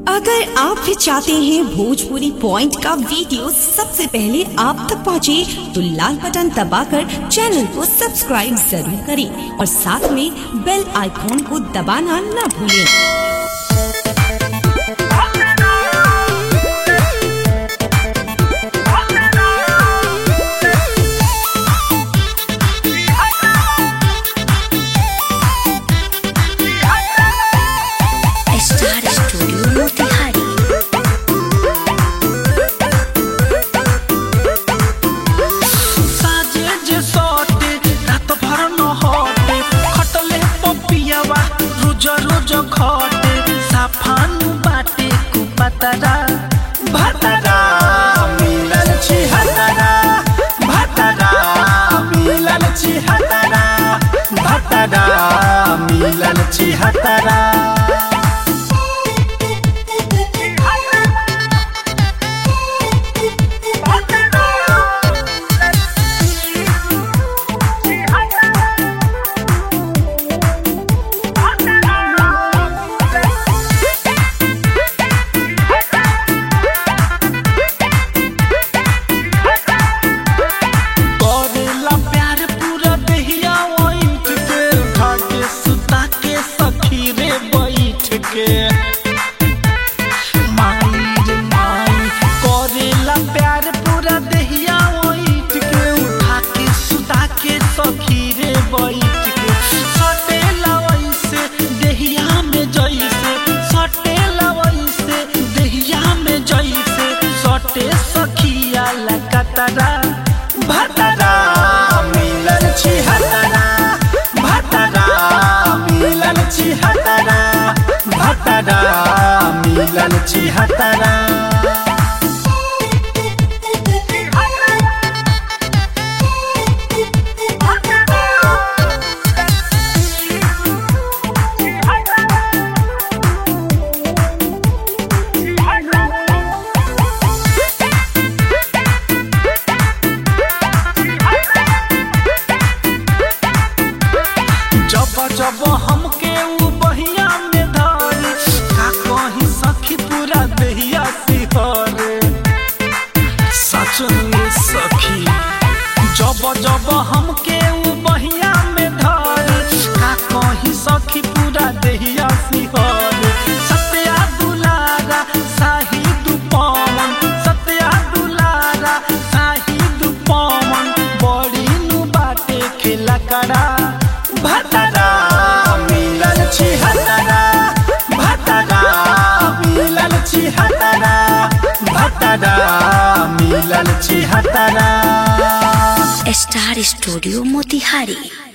अगर आप भी चाहते हैं भोजपुरी पॉइंट का वीडियो सबसे पहले आप तक पहुंचे, तो लाल बटन दबाकर चैनल को सब्सक्राइब जरूर करें और साथ में बेल आइकॉन को दबाना न भूलें। भतरा भतरा मिलल छी हतरा, भतरा मिलल छी हतरा, भतरा मिलल छी हतरा। भतरा मिलल छी हतरा, भतरा मिलल छी हतरा, भतरा मिलल छी हतरा। जब हमके उ बहिया में धरे, का कहीं सखी पूरा देहिया सिहरे, सच में सखी। जब हमके उ बहिया में धरे, का कहीं सखी पूरा देहिया सिहरे। सत्या दुलारा शाहिद पवन, सत्या दुलारा शाहिद पवन, बड़ी नु बाटे खेला करा। भतरा मिलल छी हतरा, भतरा मिलल छी हतरा, भतरा मिलल छी हतरा। Star studio Motihari.